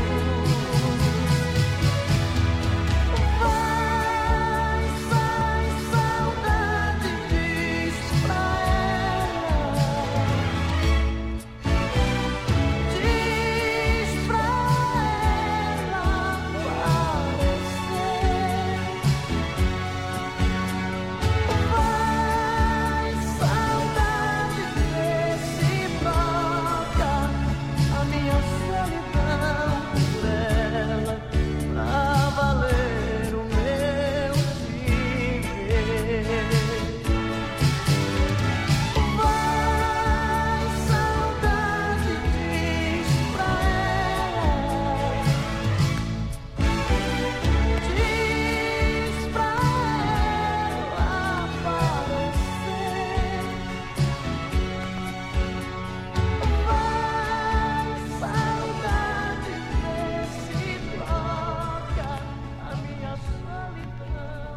Vai, vai, saudade, diz pra ela, diz pra ela aparecer. Vai, saudade, vê se toca a minha solidão por ela, pra valer o meu viver. Vai, saudade, diz pra ela, diz pra ela aparecer. Vai, saudade, vê se toca a minha solidão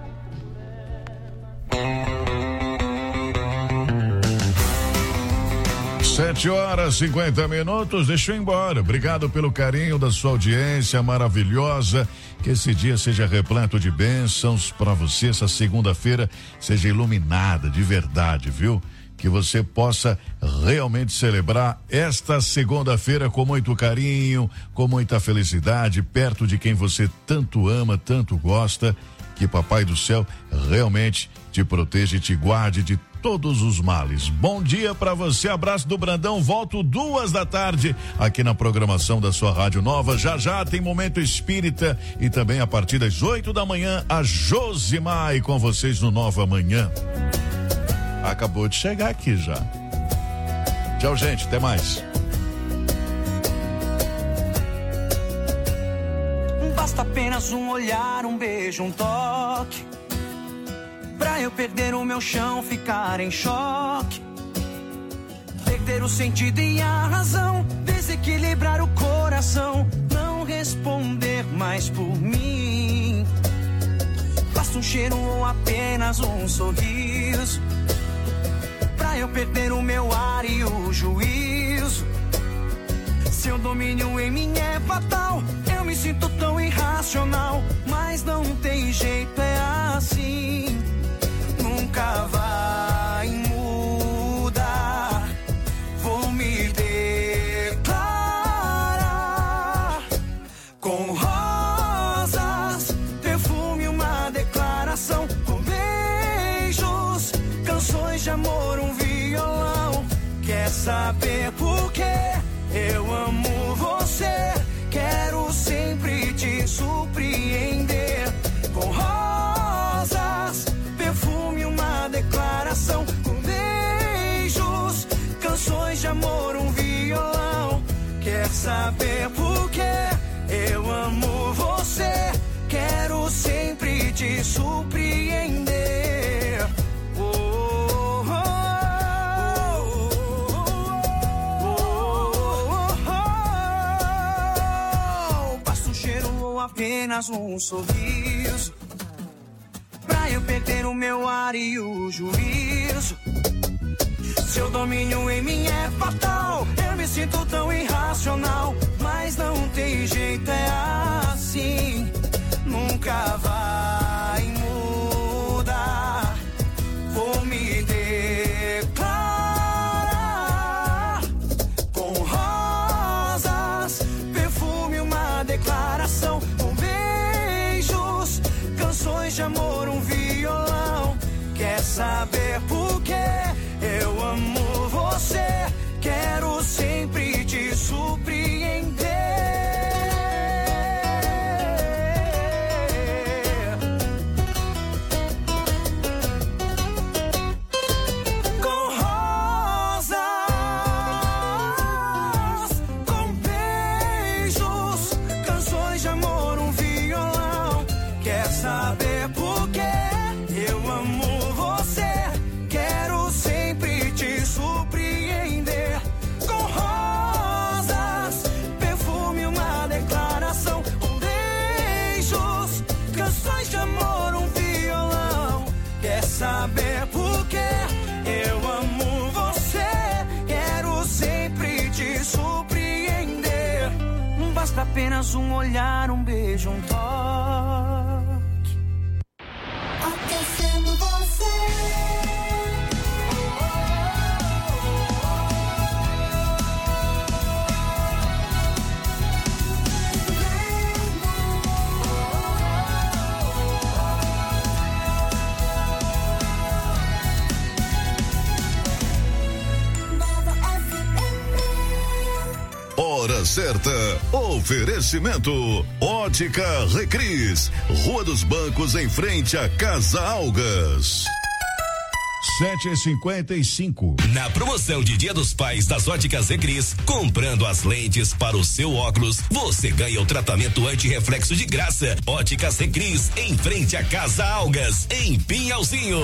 Sete horas e cinquenta minutos, deixa eu ir embora. Obrigado pelo carinho da sua audiência maravilhosa. Que esse dia seja repleto de bênçãos para você. Essa segunda-feira seja iluminada de verdade, viu? Que você possa realmente celebrar esta segunda-feira com muito carinho, com muita felicidade, perto de quem você tanto ama, tanto gosta. Que Papai do Céu realmente te proteja e te guarde de todos os males. Bom dia pra você, abraço do Brandão, volto duas da tarde aqui na programação da sua Rádio Nova. Já já tem Momento Espírita e também a partir das oito da manhã a Josimar com vocês no Nova Manhã. Acabou de chegar aqui já. Tchau, gente, até mais. Basta apenas um olhar, um beijo, um toque, pra eu perder o meu chão, ficar em choque, perder o sentido e a razão, desequilibrar o coração, não responder mais por mim. Basta um cheiro ou apenas um sorriso, pra eu perder o meu ar e o juízo. Seu domínio em mim é fatal, eu me sinto tão irracional, mas não tem jeito, é assim, nunca vai mudar. Vou me declarar com rosas, perfume, uma declaração, com beijos, canções de amor, um violão. saber por quê? Eu amo você, quero sempre te surpreender. Com rosas, perfume, uma declaração. Com beijos, canções de amor, um violão. Quer saber por quê? Eu amo você, quero sempre te surpreender. Oh, oh, oh, oh, oh, oh. Basta um cheiro ou apenas um sorriso pra eu perder o meu ar e o juízo. Seu domínio em mim é fatal. Eu me sinto tão irracional, mas não tem jeito, é assim. Nunca vai mudar. Vou me declarar com rosas, perfume, uma declaração. Com beijos, canções de amor, um violão. Quer saber por quê? Eu amo você, quero sempre te surpreender. Com rosas, com beijos, canções de amor, um violão. Quer saber por quê? Eu amo você, quero sempre te surpreender. Com rosas, perfume, uma declaração. Com beijos, canções de amor, um violão. Quer saber por quê? Eu amo você, quero sempre te surpreender. Basta apenas um olhar, um beijo, um toque. Aquecendo você. Hora certa. Oferecimento Ótica Recris, Rua dos Bancos, em frente à Casa Algas. sete e cinquenta e cinco. Na promoção de Dia dos Pais das Óticas Recris, comprando as lentes para o seu óculos, você ganha o tratamento anti-reflexo de graça. Óticas Recris, em frente à Casa Algas, em Pinhalzinho.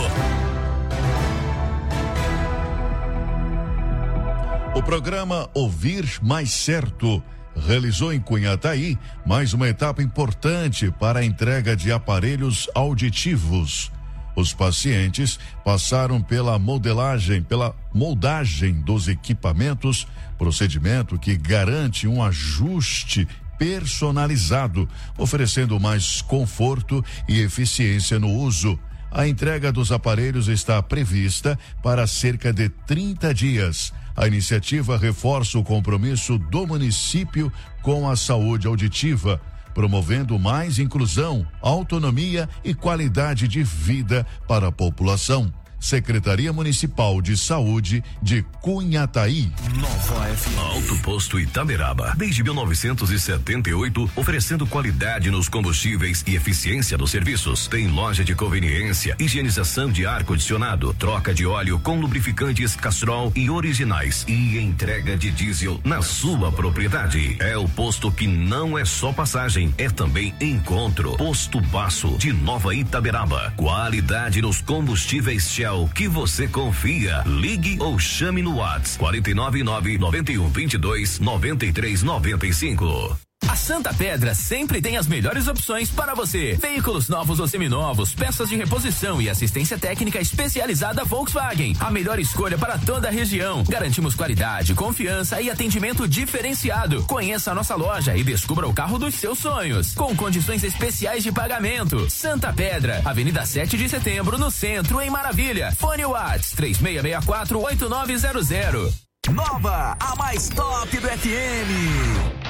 O programa Ouvir Mais Certo realizou em Cunhataí mais uma etapa importante para a entrega de aparelhos auditivos. Os pacientes passaram pela modelagem, pela moldagem dos equipamentos, procedimento que garante um ajuste personalizado, oferecendo mais conforto e eficiência no uso. A entrega dos aparelhos está prevista para cerca de trinta dias. A iniciativa reforça o compromisso do município com a saúde auditiva, promovendo mais inclusão, autonomia e qualidade de vida para a população. Secretaria Municipal de Saúde de Cunhataí. Nova F M. Alto Posto Itaberaba. Desde mil novecentos e setenta e oito, oferecendo qualidade nos combustíveis e eficiência dos serviços. Tem loja de conveniência, higienização de ar-condicionado, troca de óleo com lubrificantes Castrol e originais e entrega de diesel na sua propriedade. É o posto que não é só passagem, é também encontro. Posto Baço de Nova Itaberaba. Qualidade nos combustíveis Shell que você confia. Ligue ou chame no WhatsApp quatro nove nove, nove um dois dois, nove três nove cinco. A Santa Pedra sempre tem as melhores opções para você. Veículos novos ou seminovos, peças de reposição e assistência técnica especializada Volkswagen. A melhor escolha para toda a região. Garantimos qualidade, confiança e atendimento diferenciado. Conheça a nossa loja e descubra o carro dos seus sonhos. Com condições especiais de pagamento. Santa Pedra, Avenida sete de Setembro, no centro, em Maravilha. Fone Whats três seis seis quatro, oito nove zero zero. Nova, a mais top do F M.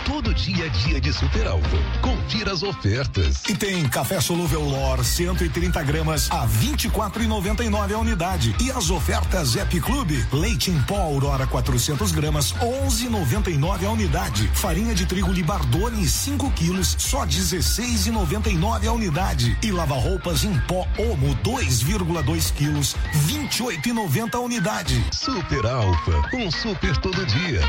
Todo dia é dia de Super Alto. Confira as ofertas. E tem café solúvel Lor cento e trinta gramas a vinte e quatro e noventa e nove a unidade. E as ofertas Zep Clube, leite em pó Aurora quatrocentos gramas, onze e noventa e nove a unidade. Farinha de trigo Libardone cinco quilos, só dezesseis e noventa e nove a unidade. E lava-roupas em pó Omo dois vírgula dois quilos, vinte e oito e noventa a unidade. Super Alfa, um super todo dia.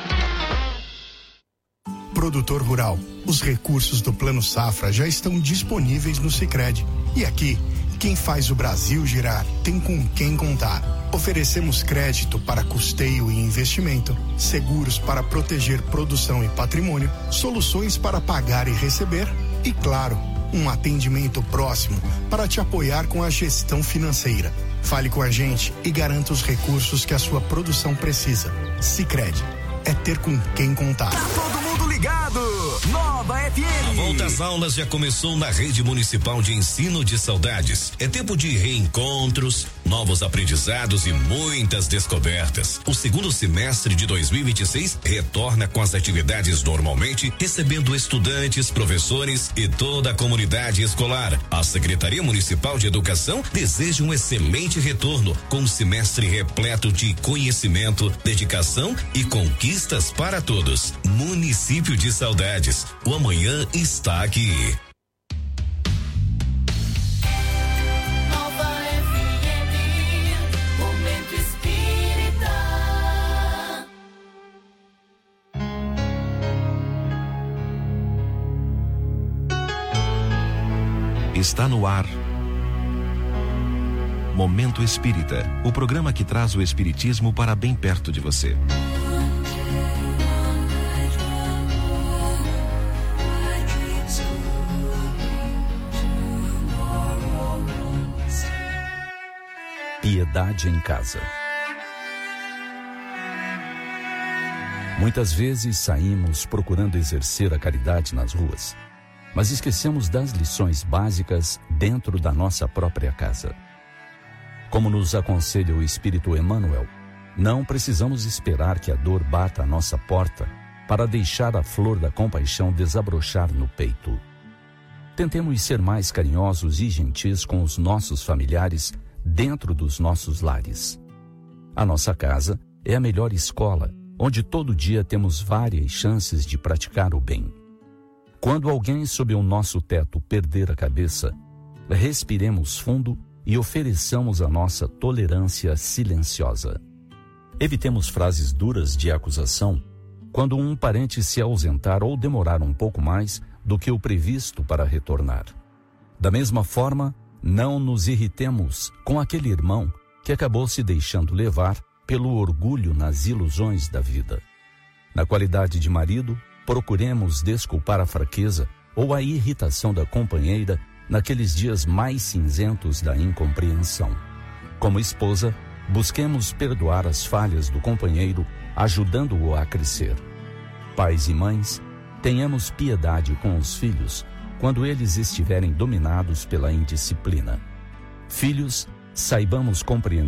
Produtor rural, os recursos do Plano Safra já estão disponíveis no Sicredi. E aqui, quem faz o Brasil girar tem com quem contar. Oferecemos crédito para custeio e investimento, seguros para proteger produção e patrimônio, soluções para pagar e receber e, claro, um atendimento próximo para te apoiar com a gestão financeira. Fale com a gente e garanta os recursos que a sua produção precisa. Sicredi, é ter com quem contar. Tá todo mundo ligado? Nova F M. A volta às aulas já começou na Rede Municipal de Ensino de Saudades. É tempo de reencontros, novos aprendizados e muitas descobertas. O segundo semestre de dois mil e vinte e seis retorna com as atividades normalmente, recebendo estudantes, professores e toda a comunidade escolar. A Secretaria Municipal de Educação deseja um excelente retorno, com um semestre repleto de conhecimento, dedicação e conquistas para todos. Município de Saudades, o amanhã está aqui. Nova F M, Momento Espírita. Está no ar. Momento Espírita, o programa que traz o espiritismo para bem perto de você. Piedade em casa. Muitas vezes saímos procurando exercer a caridade nas ruas, mas esquecemos das lições básicas dentro da nossa própria casa. Como nos aconselha o Espírito Emmanuel, não precisamos esperar que a dor bata à nossa porta para deixar a flor da compaixão desabrochar no peito. Tentemos ser mais carinhosos e gentis com os nossos familiares dentro dos nossos lares. A nossa casa é a melhor escola, onde todo dia temos várias chances de praticar o bem. Quando alguém sob o nosso teto perder a cabeça, respiremos fundo e ofereçamos a nossa tolerância silenciosa. Evitemos frases duras de acusação quando um parente se ausentar ou demorar um pouco mais do que o previsto para retornar. Da mesma forma, não nos irritemos com aquele irmão que acabou se deixando levar pelo orgulho nas ilusões da vida. Na qualidade de marido, procuremos desculpar a fraqueza ou a irritação da companheira naqueles dias mais cinzentos da incompreensão. Como esposa, busquemos perdoar as falhas do companheiro, ajudando-o a crescer. Pais e mães, tenhamos piedade com os filhos quando eles estiverem dominados pela indisciplina. Filhos, saibamos compreender